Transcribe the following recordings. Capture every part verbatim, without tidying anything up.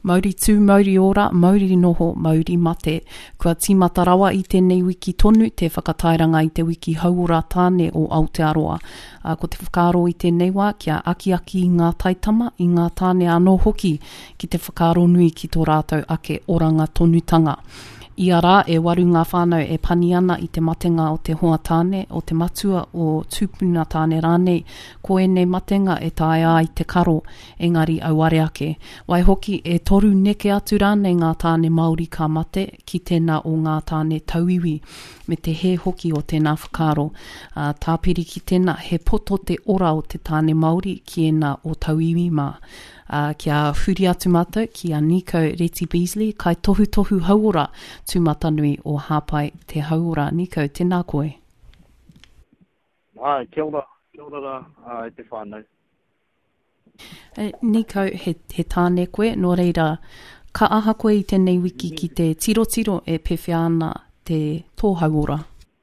Mauri tū, mauri ora, mauri noho, mauri mate. Kua tīmata rawa i tēnei wiki tonu te whakatairanga i te wiki hauora tāne o Aotearoa. Uh, ko te whakaaro i tēnei wā kia aki aki i ngā taitama, i ngā tāne anō hoki ki te whakaaro nui ki tō rātou ake oranga tonutanga. Ia rā e waru ngā whānau e pani ana i te matenga o te hoa tāne, o te matua o tūpuna tāne rānei, ko e nei matenga e tae a i te karo, engari auare ake. Wai hoki e toru neke atu rānei ngā tāne Māori ka mate ki tēnā o ngā tāne tauiwi, me te he hoki o tēnā whakaro. Uh, tāpiri ki tēnā he poto te ora o te tāne Māori ki ena o tauiwi mā. Uh, kia huri atu mātou ki a Nico Reti Beasley, kai tohu tohu hauora tūmata nui o Hāpai te hauora. Nico, tēnā koe. Ai, kia ora, kia ora rā, uh, e te whānau. Uh, Nico, he, he tāne koe, nō reira, ka aha koe i tēnei wiki ki te tiro tiro e pewhia ana te tō hauora?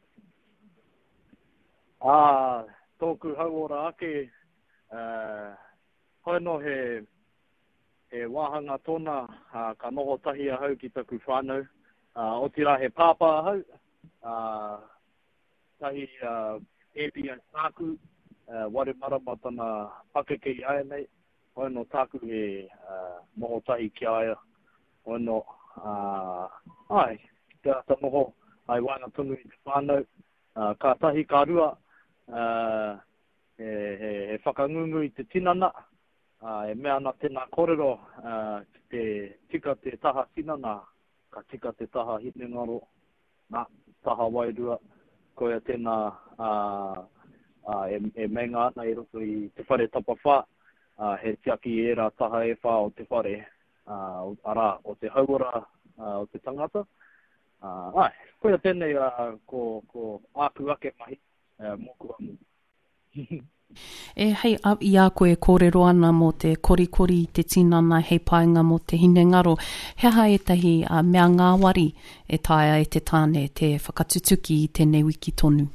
Ah, tōku hauora ake, uh, hoi no he he wāhanga tōna, uh, ka noho tahi a hau ki taku whānau. Uh, o tira he pāpā hau, uh, tahi uh, e pi ai tāku, uh, ware marama tana pakeke i aia nei, hoi no tāku he uh, noho tahi ki aia, hoi no, uh, ai, te ata noho, ai wānga tonu i te whānau, uh, ka tahi ka rua, uh, he, he, he whakangungu i te tinana, Uh, e mea ana tēnā kōrero, uh, te tika te taha tinana, ka tika te taha hinengaro, nā, taha wairua, koia tēnā uh, uh, e, e menga ana i roto i te whare tapawha, uh, he tiaki e rā taha e whā o te whare, uh, ara o te hauora uh, o te tangata. Uh, ai, koia tēnei uh, ko, ko āku ake mahi, uh, moku amu. E hei a, i a koe kōrero ana mo te korikori i te tinana hei paenga mo te hinengaro, heha e tahi a mea ngāwari e taia e te tāne te whakatutuki i tēnei wiki tonu?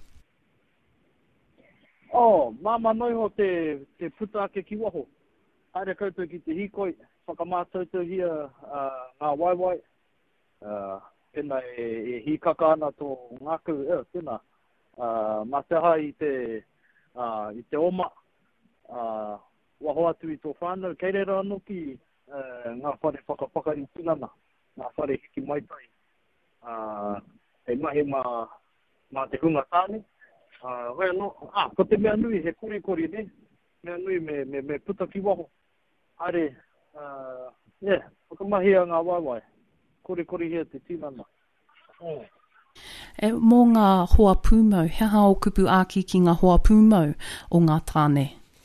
Oh, māma noi ho te, te puta ake ki waho. Haere koutou ki te hikoi, whakamātautau hia uh, ngā waiwai. Uh, tēnā e, e hikaka ana tō ngāku, e, tēnā. Uh, mā te hai i te Uh, i te oma, uh, waho atu i tō whānau, kei reira anō ki uh, ngā whare whakapaka i tinana, ngā whare hiki maitai. Uh, he mahi mā, mā te hunga tāne. Uh, Hoi anō, ah, ko te mea nui, he kore kore ne, mea nui me, me, me puta ki waho. Haere, uh, yeah, whakamahia ngā waiwai, kore kore hea te tinana. Mm. E, mō ngā hoa pūmau, heha o kupu āki ki ngā hoa pūmau o ngā tāne?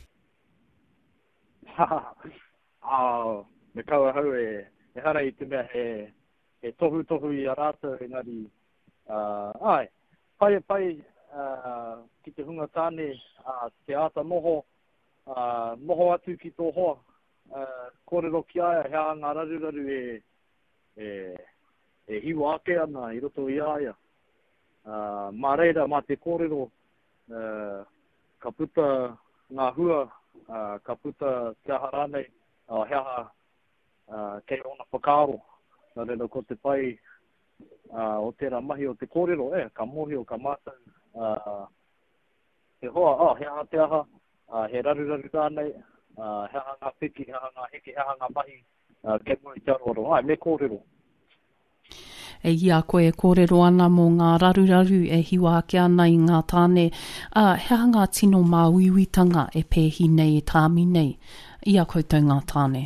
Ah, me kaua hau e, e hara i te mea he, he tohu tohu i a rātou engari. Uh, ai, pai e pai uh, ki te hunga tāne, uh, te āta noho, uh, noho atu ki tō hoa. Uh, kōrero ki aia, hea ngā raruraru e, e, e hiwa ake ana i roto i aia. Uh, mā reira, mā te kōrero, uh, ka puta ngā hua, uh, ka puta te aha rānei, uh, heaha uh, kei ona whakaaro. Nā reira, ko te pai uh, o tērā mahi o te kōrero, e, ka mohi o ka mātau. Uh, he hoa, oh, heaha te aha, uh, he raruraru rānei, uh, heaha ngā whiki, heaha ngā hiki, heaha ngā mahi, uh, ke mui te aroaro. Ai, me kōrero. E ia koe kōrero ana mō ngā raruraru e hiwa ake ana i ngā tāne. Uh, hea ngā tino mā uiuitanga e pēhi nei e tāmi nei. Ia koutou ngā tāne.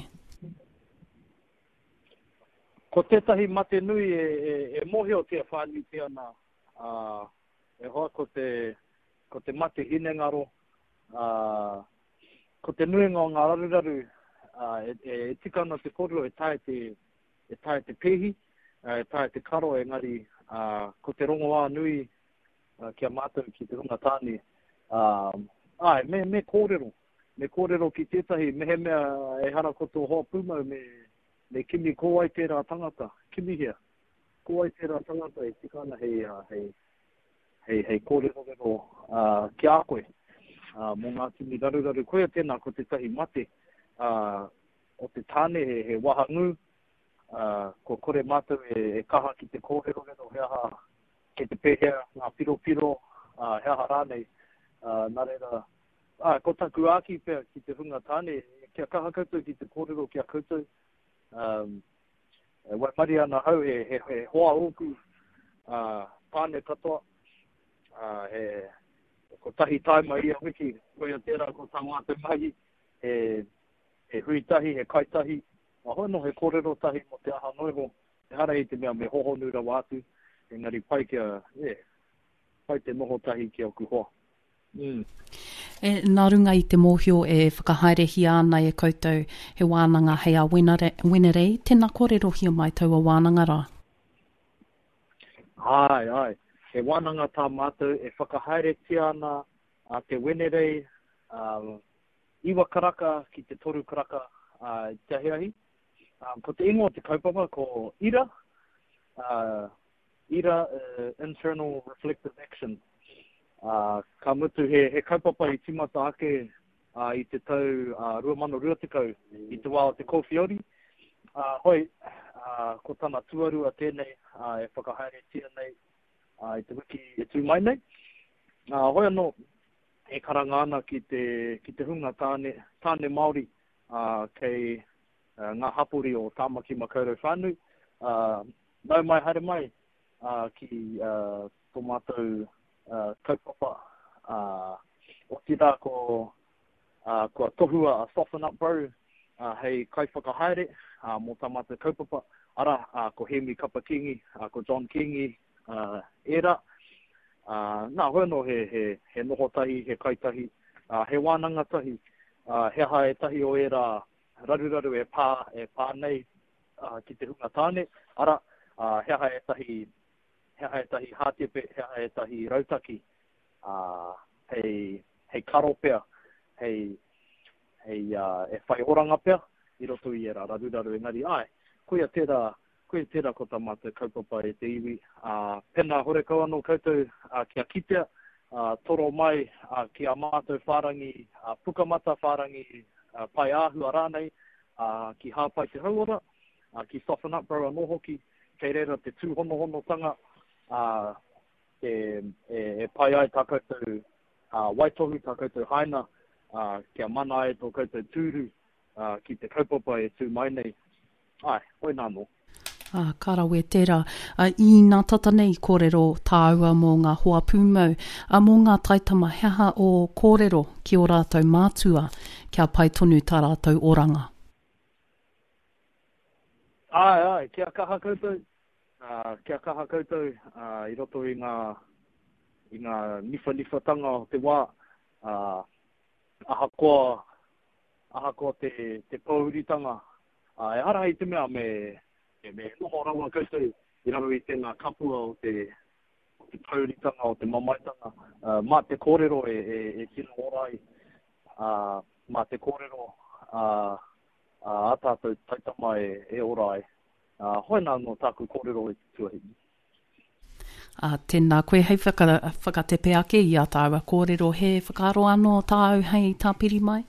Ko tētahi mate nui e, e, e mohi o te whānui te ana. Uh, e hoa ko te, ko te mate hinengaro. Uh, ko te nuinga o ngā raruraru. Uh, e, e, e tika ana te kōrero e tae te, e tae te pēhi. E tae te karo e ngari, uh, ko te rongo wā nui uh, kia mātou ki te runga tāne. Uh, ai, me, me kōrero. Me kōrero ki tētahi, me he mea e hara ko tō hoa pūmau me, me kimi ko ai tērā tangata. Kimi hea. Ko ai tērā tangata e tikana hei, uh, hei, hei, hei kōrero rero uh, ki a koe. Uh, mō ngā kimi raruraru koe tēnā ko te tahi mate. Uh, o te tāne he, he wahangu. uh, ko kore mātou e, e kaha ki te kōrero rero, hea ha, ke te pēhea, ngā piro piro, uh, hea ha rānei, uh, nā reira, ah, ko taku āki pēr ki te hunga tāne, kia kaha koutou ki te kōrero kia koutou, um, e wai mari ana hau he, he, he hoa oku, uh, tāne katoa, uh, he, ko tahi taima ia wiki, koe a tērā ko tangata mahi, he, he hui tahi, he kai tahi, ma hono he kōrero tahi mo te aha noiho, he hara i te mea me hoho nura wātu, engari pai kia, yeah, pai te noho tahi kia oku hoa. Mm. E, nā runga i te mōhio e whakahaerehi ana e koutou he wānanga hei a Wenerei, tēnā kōrero hia mai tau a wānanga rā? Ai, ai. He wānanga tā mātou e whakahaeretia ana a te Wenerei, uh, iwa karaka ki te toru karaka uh, te ahiahi. Um, ko te ingoa te kaupapa ko ira, uh, ira uh, internal reflective action. Uh, ka mutu he, he kaupapa i timata ake uh, i te tau uh, rua mano rua tekau i te wā o te kōwhiori. Uh, hoi, uh, ko tana tuarua tēnei uh, e whakahaeretia nei uh, i te wiki e tū mai nei. Uh, hoi anō, e karanga ana ki te, ki te hunga tāne, tāne Māori uh, kei uh, ngā hapuri o Tāmaki Makaurau whānau. Uh, nau mai haere mai uh, ki uh, tō mātou Uh, kaupapa uh, o tira ko uh, ko tohua a Soften Up Bro uh, hei kai whakahaere uh, mo tamata kaupapa ara uh, ko Hemi Kapakingi, uh, ko John Kingi uh, era uh, nā hono he, he, he noho tahi, he kai tahi uh, he wānanga tahi uh, he hae tahi o era raruraru e pā e pā nei uh, ki te hunga tāne ara uh, he hae tahi he hae tahi hātepe, he hae tahi rautaki, uh, hei, hei karo pea, hei, hei uh, e whai oranga pea, i roto i era raruraru engari, ai, koia tērā, koia tērā ko tā mātou kaupapa e te iwi, uh, pena hore kau anō koutou uh, kia kitea, uh, toro mai uh, ki a mātou whārangi, uh, pukamata whārangi, uh, pai āhua rānei, uh, ki hāpai te hauora, uh, ki Soften Up Bro anō hoki, kei reira te tūhono tanga, Uh, e, e, e pai ai tā koutou uh, waitohu, tā koutou haina, uh, kia mana ai tō koutou tūru uh, ki te kaupapa e tū mai nei. Ai, hoi nā no. Ah, karawe tērā. Uh, I ngā tata nei kōrero tāua mō ngā hoa pūmau, uh, mō ngā taitama heha o kōrero ki o rātou mātua, kia pai tonu tā rātou oranga. Ai, ai, kia kaha koutou. Uh, kia kaha koutou uh, i roto i ngā, i ngā nifa nifa tanga o te wā, uh, ahakoa, ahakoa te, te pauritanga. Uh, e ara i te mea me, me, me noho rawa koutou i raro i tēnā kapua o te, o te pauritanga, o te mamaitanga. Uh, mā te kōrero e, e, e tino orai, uh, mā te kōrero uh, uh, atātou taitama e, e orai. Uh, hoi nā no tāku kōrero e tuahi. Uh, tēnā, koe hei whaka, whakatepe ake i a tāua kōrero, he whakaro anō tāu hei tāpiri mai?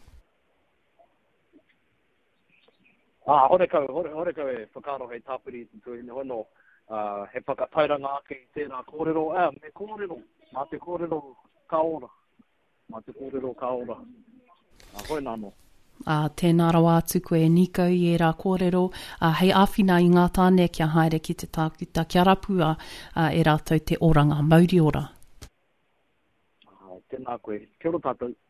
Ah, hore kau, hore, hore kau e whakaro hei tāpiri i tuahi ni hono, uh, he whakatairanga ake i tēnā kōrero, eh, me kōrero, mā te kōrero ka ora, mā te kōrero ka ora. Uh, hoi nā no. Uh, tēnā rawa atu koe Niko i e rā kōrero, uh, hei āwhina i ngā tāne kia haere ki te tākuta kia rapua uh, e rātou te oranga, mauri ora. Uh, tēnā koe, kia ora tātou.